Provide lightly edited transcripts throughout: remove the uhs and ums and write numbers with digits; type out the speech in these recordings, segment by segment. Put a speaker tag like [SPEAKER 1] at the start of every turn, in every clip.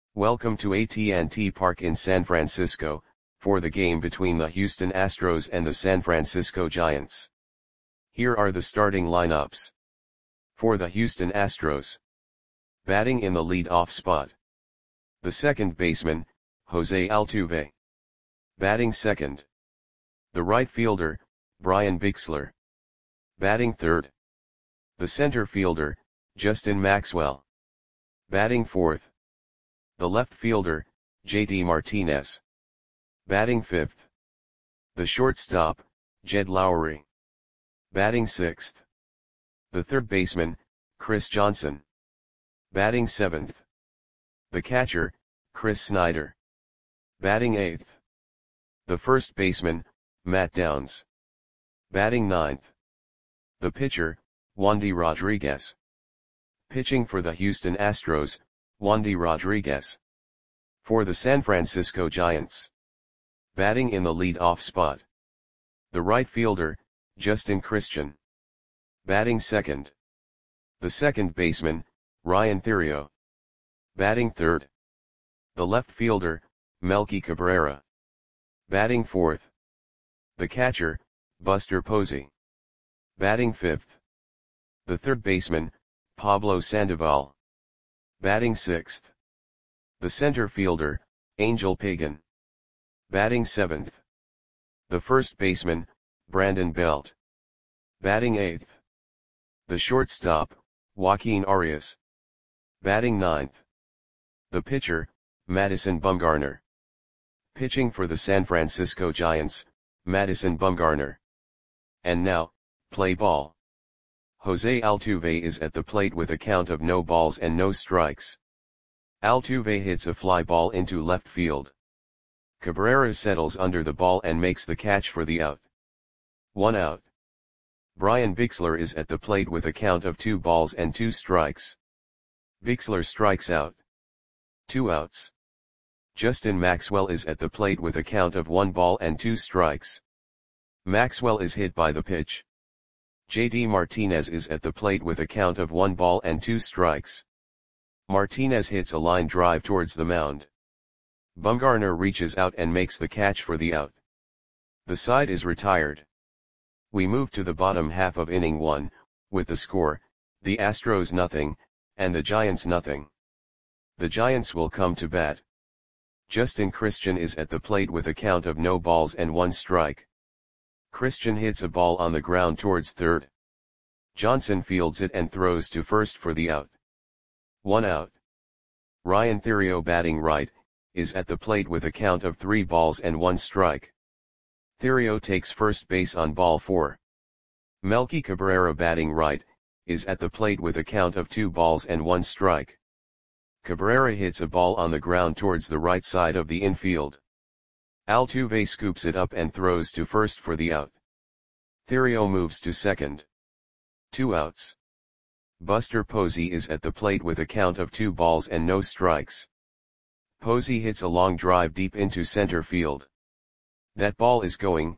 [SPEAKER 1] Welcome to AT&T Park in San Francisco, for the game between the Houston Astros and the San Francisco Giants. Here are the starting lineups. For the Houston Astros. Batting in the lead-off spot. The second baseman, Jose Altuve. Batting second. The right fielder, Brian Bixler. Batting third. The center fielder, Justin Maxwell. Batting fourth. The left fielder, JD Martinez. Batting fifth. The shortstop, Jed Lowrie. Batting sixth. The third baseman, Chris Johnson. Batting seventh. The catcher, Chris Snyder. Batting eighth. The first baseman, Matt Downs. Batting ninth. The pitcher, Wandy Rodriguez. Pitching for the Houston Astros, Wandy Rodriguez. For the San Francisco Giants. Batting in the lead-off spot. The right fielder, Justin Christian. Batting second. The second baseman, Ryan Theriot. Batting third. The left fielder, Melky Cabrera. Batting fourth. The catcher, Buster Posey. Batting fifth. The third baseman, Pablo Sandoval. Batting sixth. The center fielder, Angel Pagan. Batting seventh. The first baseman, Brandon Belt. Batting eighth. The shortstop, Joaquin Arias. Batting ninth. The pitcher, Madison Bumgarner. Pitching for the San Francisco Giants, Madison Bumgarner. And now, play ball. Jose Altuve is at the plate with a count of no balls and no strikes. Altuve hits a fly ball into left field. Cabrera settles under the ball and makes the catch for the out. 1 out. Brian Bixler is at the plate with a count of 2 balls and 2 strikes. Bixler strikes out. 2 outs. Justin Maxwell is at the plate with a count of 1 ball and 2 strikes. Maxwell is hit by the pitch. JD Martinez is at the plate with a count of 1 ball and 2 strikes. Martinez hits a line drive towards the mound. Bumgarner reaches out and makes the catch for the out. The side is retired. We move to the bottom half of inning 1, with the score, the Astros nothing, and the Giants nothing. The Giants will come to bat. Justin Christian is at the plate with a count of no balls and 1 strike. Christian hits a ball on the ground towards third. Johnson fields it and throws to first for the out. 1 out. Ryan Theriot, batting right, is at the plate with a count of 3 balls and 1 strike. Theriot takes first base on ball 4. Melky Cabrera, batting right, is at the plate with a count of 2 balls and 1 strike. Cabrera hits a ball on the ground towards the right side of the infield. Altuve scoops it up and throws to first for the out. Theriot moves to second. 2 outs. Buster Posey is at the plate with a count of 2 balls and no strikes. Posey hits a long drive deep into center field. That ball is gone.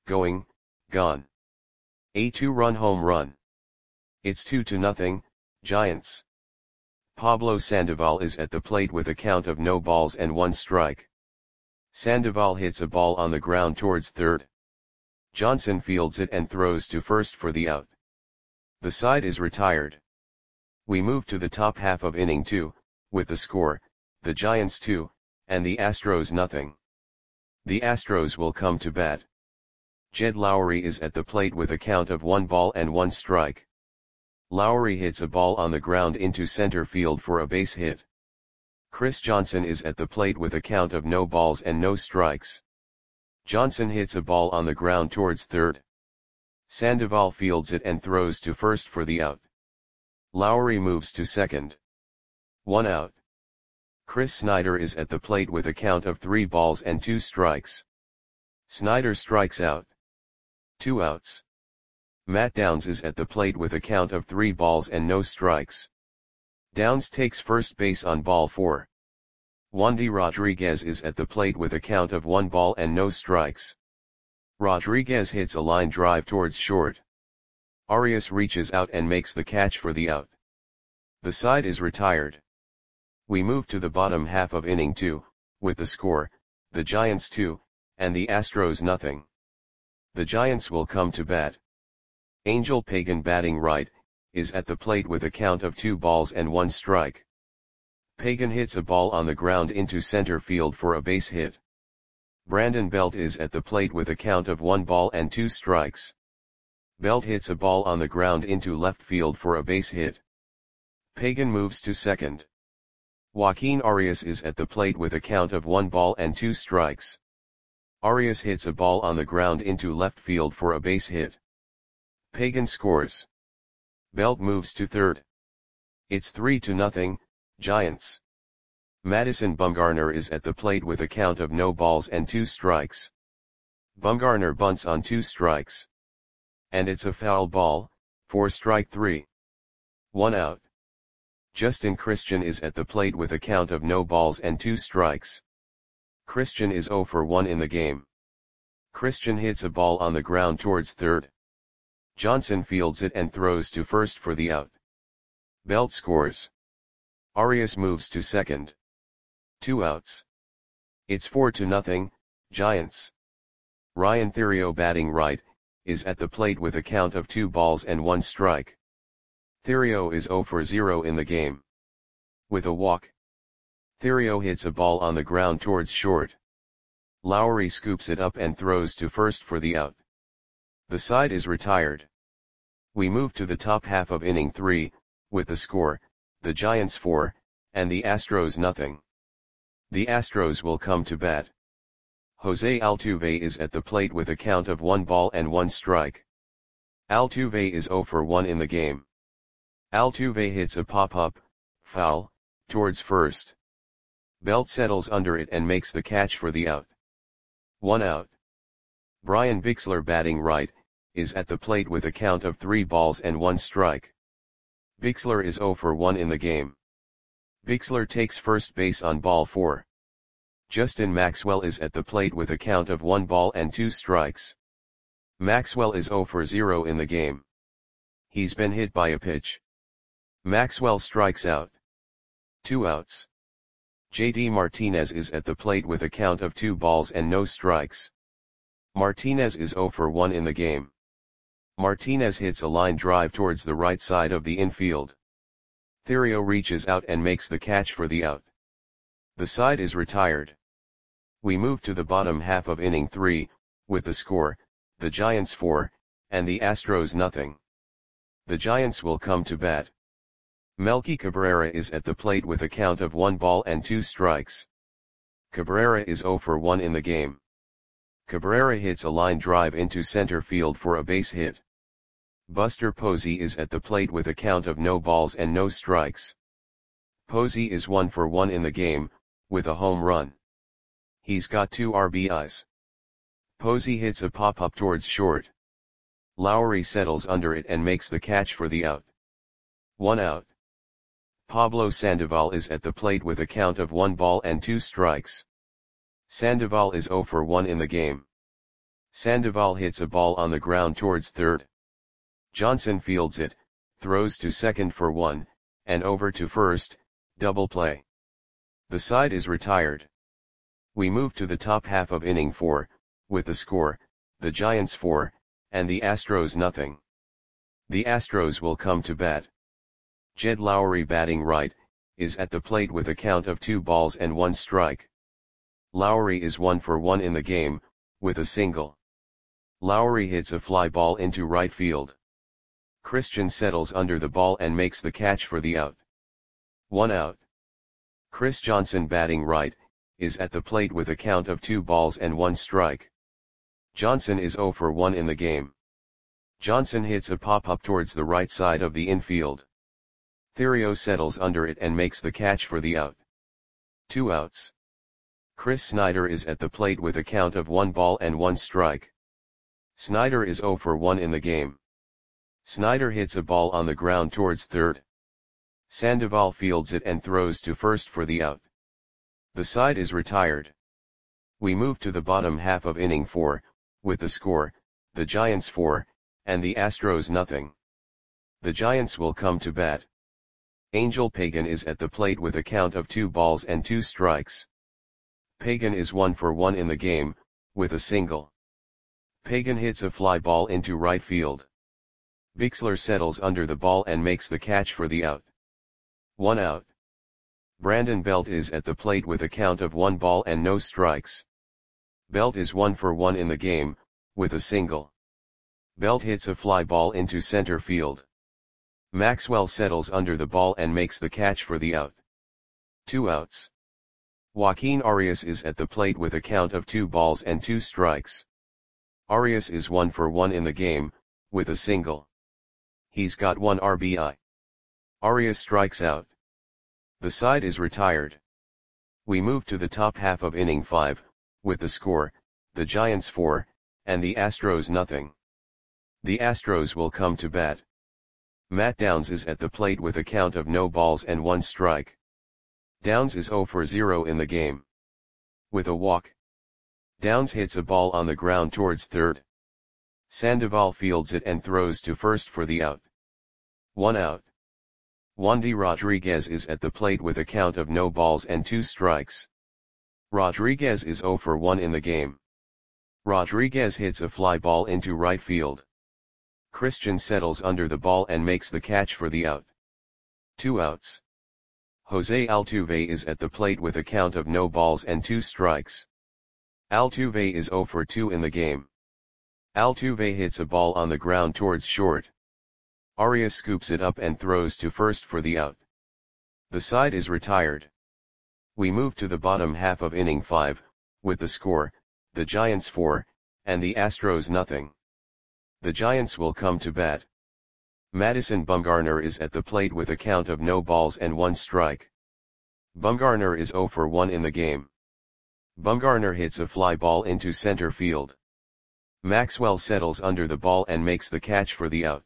[SPEAKER 1] A 2-run home run. It's 2-0, Giants. Pablo Sandoval is at the plate with a count of no balls and 1 strike. Sandoval hits a ball on the ground towards third. Johnson fields it and throws to first for the out. The side is retired. We move to the top half of inning 2, with the score, the Giants 2, and the Astros nothing. The Astros will come to bat. Jed Lowrie is at the plate with a count of 1 ball and 1 strike. Lowrie hits a ball on the ground into center field for a base hit. Chris Johnson is at the plate with a count of no balls and no strikes. Johnson hits a ball on the ground towards third. Sandoval fields it and throws to first for the out. Lowrie moves to second. 1 out. Chris Snyder is at the plate with a count of 3 balls and 2 strikes. Snyder strikes out. 2 outs. Matt Downs is at the plate with a count of 3 balls and no strikes. Downs takes first base on ball 4. Wandy Rodriguez is at the plate with a count of 1 ball and no strikes. Rodriguez hits a line drive towards short. Arias reaches out and makes the catch for the out. The side is retired. We move to the bottom half of inning 2, with the score, the Giants 2, and the Astros nothing. The Giants will come to bat. Angel Pagan batting right, is at the plate with a count of 2 balls and 1 strike. Pagan hits a ball on the ground into center field for a base hit. Brandon Belt is at the plate with a count of 1 ball and 2 strikes. Belt hits a ball on the ground into left field for a base hit. Pagan moves to second. Joaquin Arias is at the plate with a count of 1 ball and 2 strikes. Arias hits a ball on the ground into left field for a base hit. Pagan scores. Belt moves to third. It's 3-0, Giants. Madison Bumgarner is at the plate with a count of no balls and 2 strikes. Bumgarner bunts on 2 strikes. And it's a foul ball, for strike 3. 1 out. Justin Christian is at the plate with a count of no balls and 2 strikes. Christian is 0 for 1 in the game. Christian hits a ball on the ground towards third. Johnson fields it and throws to first for the out. Belt scores. Arias moves to second. 2 outs. It's 4-0, Giants. Ryan Theriot batting right, is at the plate with a count of 2 balls and 1 strike. Theriot is 0 for 0 in the game. With a walk. Theriot hits a ball on the ground towards short. Lowry scoops it up and throws to first for the out. The side is retired. We move to the top half of inning 3, with the score, the Giants 4, and the Astros nothing. The Astros will come to bat. Jose Altuve is at the plate with a count of 1 ball and 1 strike. Altuve is 0 for 1 in the game. Altuve hits a pop-up, foul, towards first. Belt settles under it and makes the catch for the out. 1 out. Brian Bixler batting right, is at the plate with a count of 3 balls and 1 strike. Bixler is 0 for 1 in the game. Bixler takes first base on ball 4. Justin Maxwell is at the plate with a count of 1 ball and 2 strikes. Maxwell is 0 for 0 in the game. He's been hit by a pitch. Maxwell strikes out. 2 outs. JD Martinez is at the plate with a count of 2 balls and no strikes. Martinez is 0 for 1 in the game. Martinez hits a line drive towards the right side of the infield. Theriot reaches out and makes the catch for the out. The side is retired. We move to the bottom half of inning 3, with the score, the Giants 4, and the Astros nothing. The Giants will come to bat. Melky Cabrera is at the plate with a count of 1 ball and 2 strikes. Cabrera is 0 for 1 in the game. Cabrera hits a line drive into center field for a base hit. Buster Posey is at the plate with a count of no balls and no strikes. Posey is 1 for 1 in the game, with a home run. He's got 2 RBIs. Posey hits a pop-up towards short. Lowry settles under it and makes the catch for the out. 1 out. Pablo Sandoval is at the plate with a count of 1 ball and 2 strikes. Sandoval is 0 for 1 in the game. Sandoval hits a ball on the ground towards third. Johnson fields it, throws to second for 1, and over to first, double play. The side is retired. We move to the top half of inning 4, with the score, the Giants 4, and the Astros nothing. The Astros will come to bat. Jed Lowry batting right, is at the plate with a count of 2 balls and 1 strike. Lowry is 1 for 1 in the game, with a single. Lowry hits a fly ball into right field. Christian settles under the ball and makes the catch for the out. 1 out. Chris Johnson batting right, is at the plate with a count of 2 balls and 1 strike. Johnson is 0 for 1 in the game. Johnson hits a pop-up towards the right side of the infield. Theriot settles under it and makes the catch for the out. 2 outs. Chris Snyder is at the plate with a count of 1 ball and 1 strike. Snyder is 0 for 1 in the game. Snyder hits a ball on the ground towards third. Sandoval fields it and throws to first for the out. The side is retired. We move to the bottom half of inning 4, with the score, the Giants 4, and the Astros nothing. The Giants will come to bat. Angel Pagan is at the plate with a count of 2 balls and 2 strikes. Pagan is 1 for 1 in the game, with a single. Pagan hits a fly ball into right field. Bixler settles under the ball and makes the catch for the out. 1 out. Brandon Belt is at the plate with a count of 1 ball and no strikes. Belt is 1 for 1 in the game, with a single. Belt hits a fly ball into center field. Maxwell settles under the ball and makes the catch for the out. 2 outs. Joaquin Arias is at the plate with a count of 2 balls and 2 strikes. Arias is 1 for 1 in the game, with a single. He's got 1 RBI. Arias strikes out. The side is retired. We move to the top half of inning 5, with the score, the Giants 4, and the Astros nothing. The Astros will come to bat. Matt Downs is at the plate with a count of no balls and 1 strike. Downs is 0 for 0 in the game. With a walk. Downs hits a ball on the ground towards third. Sandoval fields it and throws to first for the out. 1 out. Wandy Rodriguez is at the plate with a count of no balls and 2 strikes. Rodriguez is 0 for 1 in the game. Rodriguez hits a fly ball into right field. Christian settles under the ball and makes the catch for the out. 2 outs. Jose Altuve is at the plate with a count of no balls and 2 strikes. Altuve is 0 for 2 in the game. Altuve hits a ball on the ground towards short. Arias scoops it up and throws to first for the out. The side is retired. We move to the bottom half of inning 5, with the score, the Giants 4, and the Astros nothing. The Giants will come to bat. Madison Bumgarner is at the plate with a count of no balls and 1 strike. Bumgarner is 0 for 1 in the game. Bumgarner hits a fly ball into center field. Maxwell settles under the ball and makes the catch for the out.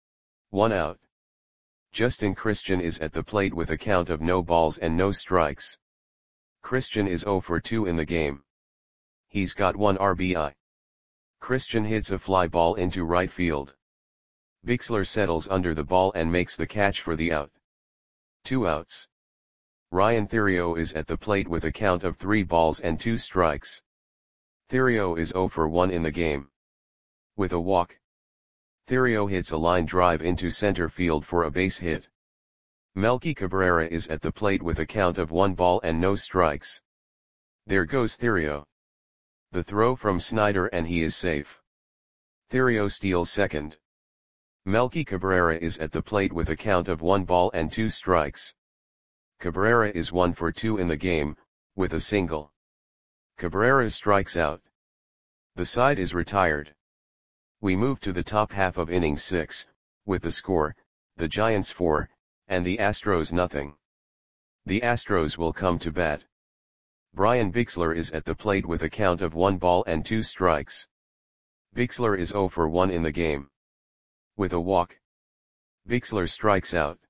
[SPEAKER 1] 1 out. Justin Christian is at the plate with a count of no balls and no strikes. Christian is 0 for 2 in the game. He's got 1 RBI. Christian hits a fly ball into right field. Bixler settles under the ball and makes the catch for the out. 2 outs. Ryan Theriot is at the plate with a count of 3 balls and 2 strikes. Theriot is 0 for 1 in the game. With a walk. Theriot hits a line drive into center field for a base hit. Melky Cabrera is at the plate with a count of 1 ball and no strikes. There goes Theriot. The throw from Snyder and he is safe. Theriot steals second. Melky Cabrera is at the plate with a count of 1 ball and 2 strikes. Cabrera is 1 for 2 in the game, with a single. Cabrera strikes out. The side is retired. We move to the top half of inning 6, with the score, the Giants 4, and the Astros nothing. The Astros will come to bat. Brian Bixler is at the plate with a count of 1 ball and 2 strikes. Bixler is 0 for 1 in the game. With a walk. Bixler strikes out.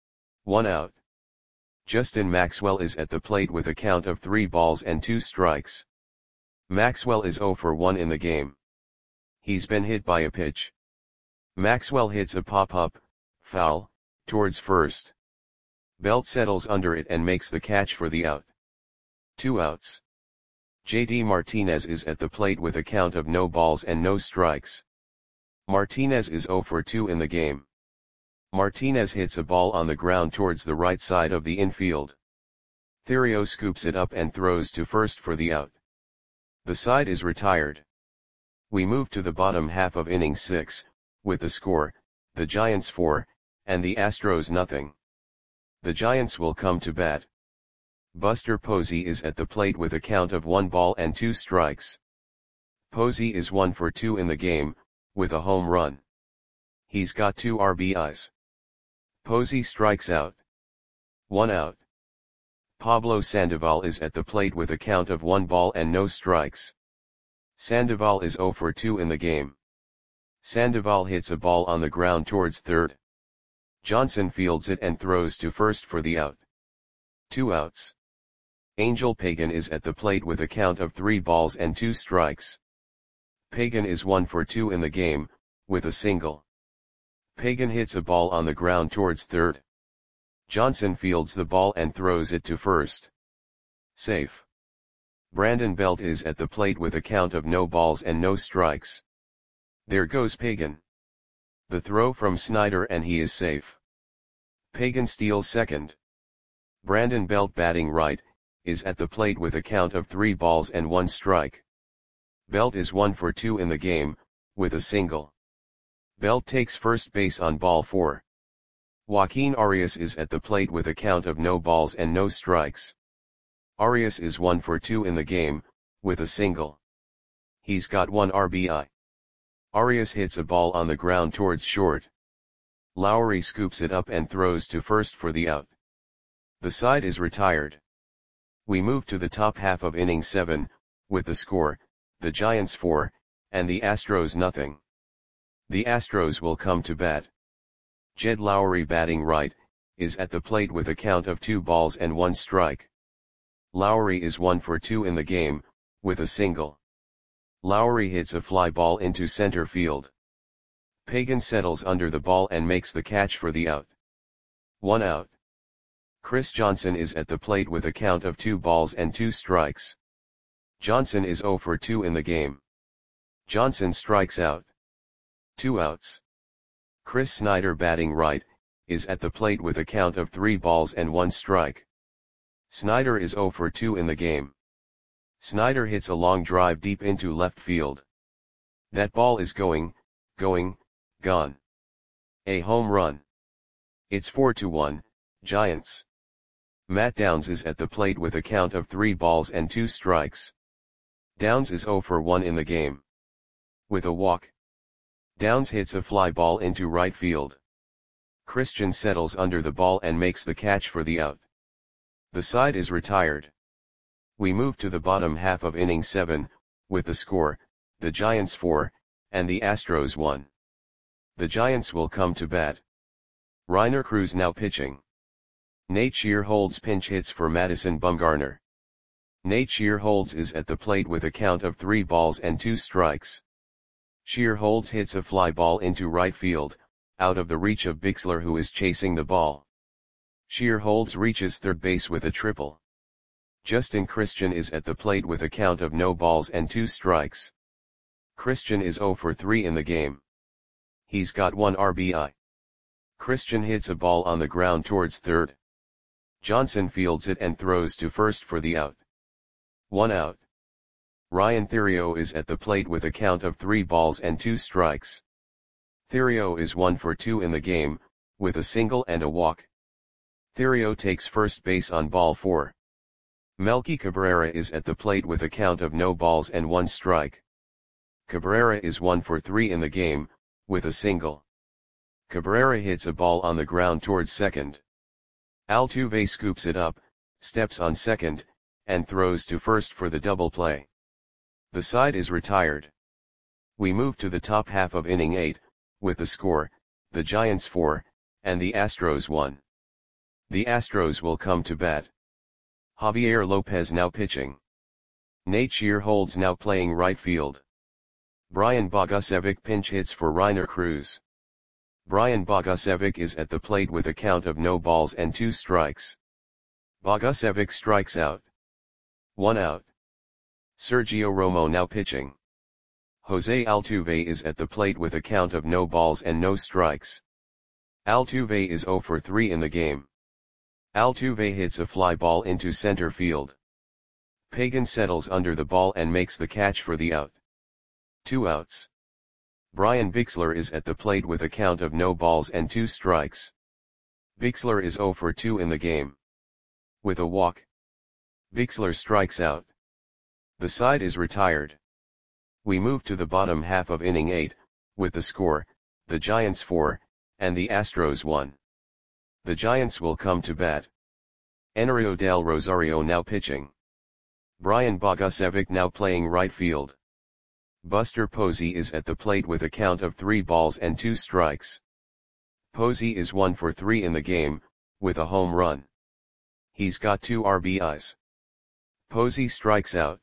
[SPEAKER 1] 1 out. Justin Maxwell is at the plate with a count of 3 balls and 2 strikes. Maxwell is 0 for 1 in the game. He's been hit by a pitch. Maxwell hits a pop-up, foul, towards first. Belt settles under it and makes the catch for the out. 2 outs. JD Martinez is at the plate with a count of no balls and no strikes. Martinez is 0 for 2 in the game. Martinez hits a ball on the ground towards the right side of the infield. Theriot scoops it up and throws to first for the out. The side is retired. We move to the bottom half of inning 6, with the score, the Giants 4, and the Astros nothing. The Giants will come to bat. Buster Posey is at the plate with a count of 1 ball and 2 strikes. Posey is 1 for 2 in the game, with a home run. He's got 2 RBIs. Posey strikes out. 1 out. Pablo Sandoval is at the plate with a count of 1 ball and no strikes. Sandoval is 0 for 2 in the game. Sandoval hits a ball on the ground towards third. Johnson fields it and throws to first for the out. 2 outs. Angel Pagan is at the plate with a count of 3 balls and 2 strikes. Pagan is 1 for 2 in the game, with a single. Pagan hits a ball on the ground towards third. Johnson fields the ball and throws it to first. Safe. Brandon Belt is at the plate with a count of no balls and no strikes. There goes Pagan. The throw from Snyder and he is safe. Pagan steals second. Brandon Belt, batting right, is at the plate with a count of 3 balls and 1 strike. Belt is 1 for 2 in the game, with a single. Belt takes first base on ball 4. Joaquin Arias is at the plate with a count of no balls and no strikes. Arias is 1 for 2 in the game, with a single. He's got 1 RBI. Arias hits a ball on the ground towards short. Lowry scoops it up and throws to first for the out. The side is retired. We move to the top half of inning 7, with the score, the Giants 4, and the Astros nothing. The Astros will come to bat. Jed Lowry, batting right, is at the plate with a count of 2 balls and 1 strike. Lowry is 1 for 2 in the game, with a single. Lowry hits a fly ball into center field. Pagan settles under the ball and makes the catch for the out. 1 out. Chris Johnson is at the plate with a count of 2 balls and 2 strikes. Johnson is 0 for 2 in the game. Johnson strikes out. 2 outs. Chris Snyder, batting right, is at the plate with a count of 3 balls and 1 strike. Snyder is 0 for 2 in the game. Snyder hits a long drive deep into left field. That ball is gone. A home run. It's 4-1, Giants. Matt Downs is at the plate with a count of 3 balls and 2 strikes. Downs is 0 for 1 in the game. With a walk. Downs hits a fly ball into right field. Christian settles under the ball and makes the catch for the out. The side is retired. We move to the bottom half of inning 7, with the score, the Giants 4, and the Astros 1. The Giants will come to bat. Reiner Cruz now pitching. Nate Shearholds pinch hits for Madison Bumgarner. Nate Shearholds is at the plate with a count of 3 balls and 2 strikes. Shearholds hits a fly ball into right field, out of the reach of Bixler, who is chasing the ball. Shearholds reaches third base with a triple. Justin Christian is at the plate with a count of no balls and 2 strikes. Christian is 0 for 3 in the game. He's got 1 RBI. Christian hits a ball on the ground towards third. Johnson fields it and throws to first for the out. 1 out. Ryan Theriot is at the plate with a count of 3 balls and 2 strikes. Theriot is 1 for 2 in the game, with a single and a walk. Theriot takes first base on ball 4. Melky Cabrera is at the plate with a count of no balls and 1 strike. Cabrera is 1 for 3 in the game, with a single. Cabrera hits a ball on the ground towards second. Altuve scoops it up, steps on second, and throws to first for the double play. The side is retired. We move to the top half of inning 8, with the score, the Giants 4, and the Astros 1. The Astros will come to bat. Javier Lopez now pitching. Nate Shearholds now playing right field. Brian Bogusevic pinch hits for Reiner Cruz. Brian Bogusevic is at the plate with a count of no balls and 2 strikes. Bogusevic strikes out. 1 out. Sergio Romo now pitching. Jose Altuve is at the plate with a count of no balls and no strikes. Altuve is 0 for 3 in the game. Altuve hits a fly ball into center field. Pagan settles under the ball and makes the catch for the out. 2 outs. Brian Bixler is at the plate with a count of no balls and 2 strikes. Bixler is 0 for 2 in the game. With a walk. Bixler strikes out. The side is retired. We move to the bottom half of inning 8, with the score, the Giants 4, and the Astros 1. The Giants will come to bat. Enrio del Rosario now pitching. Brian Bogusevic now playing right field. Buster Posey is at the plate with a count of 3 balls and 2 strikes. Posey is 1 for 3 in the game, with a home run. He's got 2 RBIs. Posey strikes out.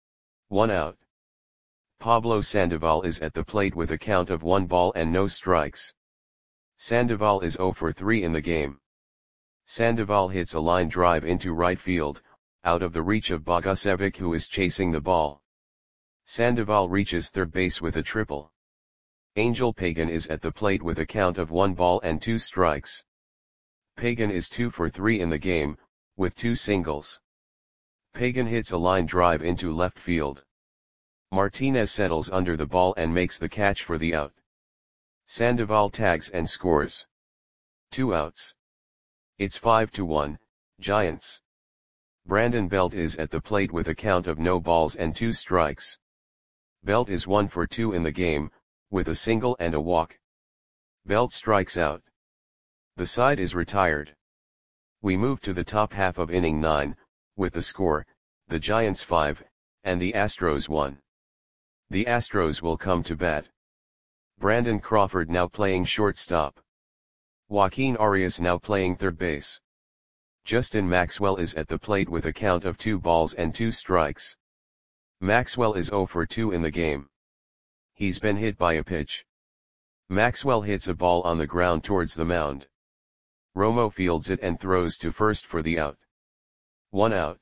[SPEAKER 1] 1 out. Pablo Sandoval is at the plate with a count of 1 ball and no strikes. Sandoval is 0 for 3 in the game. Sandoval hits a line drive into right field, out of the reach of Bogusevic, who is chasing the ball. Sandoval reaches third base with a triple. Angel Pagan is at the plate with a count of 1 ball and 2 strikes. Pagan is 2 for 3 in the game, with 2 singles. Pagan hits a line drive into left field. Martinez settles under the ball and makes the catch for the out. Sandoval tags and scores. 2 outs. It's 5-1, Giants. Brandon Belt is at the plate with a count of no balls and 2 strikes. Belt is 1 for 2 in the game, with a single and a walk. Belt strikes out. The side is retired. We move to the top half of inning 9, with the score, the Giants 5, and the Astros 1. The Astros will come to bat. Brandon Crawford now playing shortstop. Joaquin Arias now playing third base. Justin Maxwell is at the plate with a count of 2 balls and 2 strikes. Maxwell is 0 for 2 in the game. He's been hit by a pitch. Maxwell hits a ball on the ground towards the mound. Romo fields it and throws to first for the out. 1 out.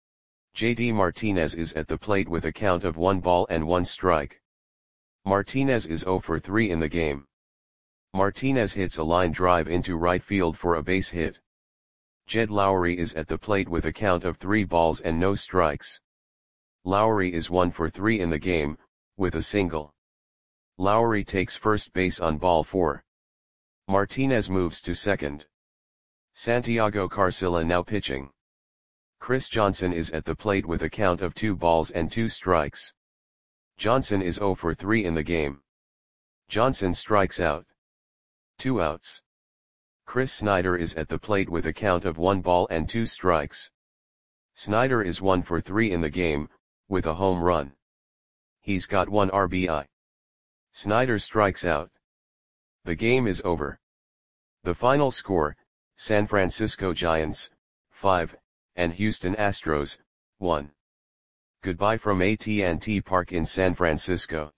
[SPEAKER 1] JD Martinez is at the plate with a count of 1 ball and 1 strike. Martinez is 0 for 3 in the game. Martinez hits a line drive into right field for a base hit. Jed Lowry is at the plate with a count of 3 balls and no strikes. Lowry is 1 for 3 in the game, with a single. Lowry takes first base on ball 4. Martinez moves to second. Santiago Carcilla now pitching. Chris Johnson is at the plate with a count of 2 balls and 2 strikes. Johnson is 0 for 3 in the game. Johnson strikes out. 2 outs. Chris Snyder is at the plate with a count of 1 ball and 2 strikes. Snyder is 1 for 3 in the game, with a home run. He's got 1 RBI. Snyder strikes out. The game is over. The final score, San Francisco Giants, 5, and Houston Astros, 1. Goodbye from AT&T Park in San Francisco.